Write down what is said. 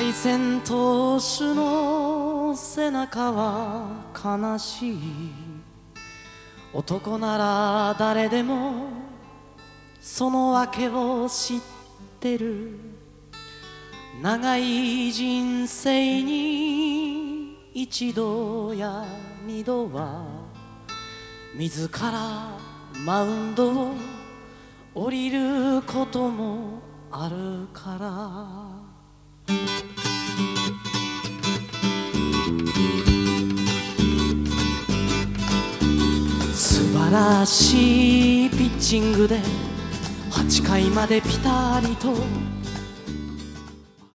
敗戦投手の背中は悲しい。男なら誰でもその訳を知ってる。長い人生に一度や二度は自らマウンドを降りることもあるから。素晴らしいピッチングで8回までピタリと